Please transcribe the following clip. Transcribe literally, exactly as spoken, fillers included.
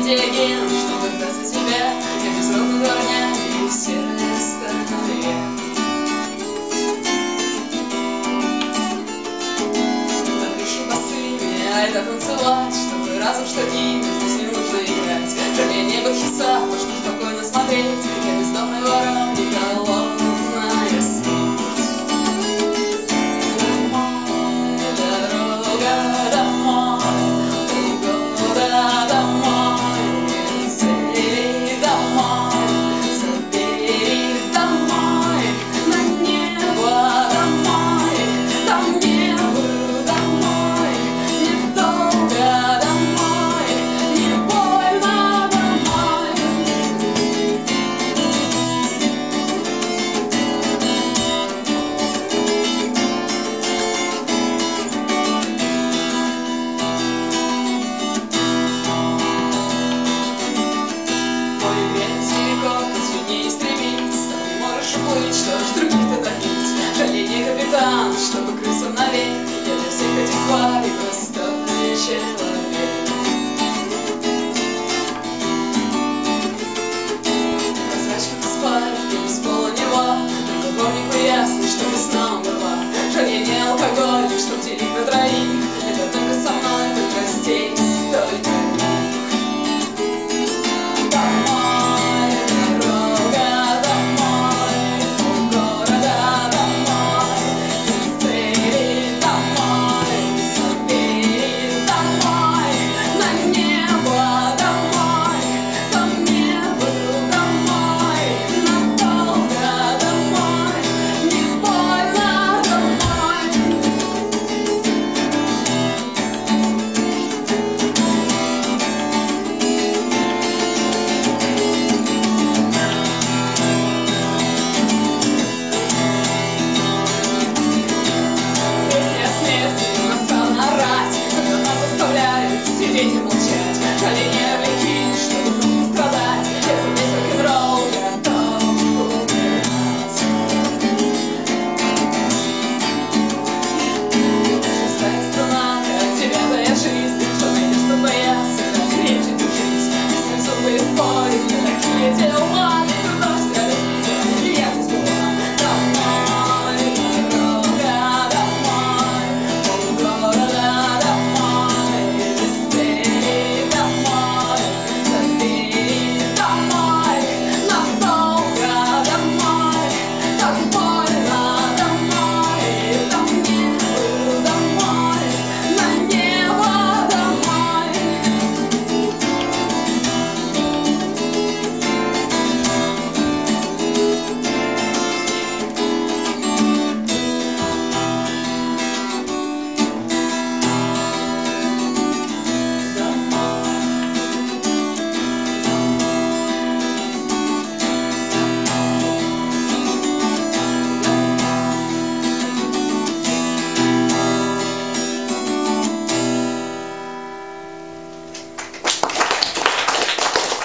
стратегия, чтобы дождаться тебя. Я безровными дворнями в серой стороне. Напишу босыми, а это танцевать, чтобы разум штативе здесь не нужно играть. Жалей небо хиса, можно спокойно смотреть, как я бездомный ворон и голодная смерть. Домой, дорога домой, полгода домой, цели домой, забери домой, на небо домой, там не был домой, недолго домой, не больно домой. Море грязь велико, ты не стремись, ты можешь уплыть, что ж других-то топить. Жалей не капитан, чтобы крысам навек. Я для всех этих тварей простой человек.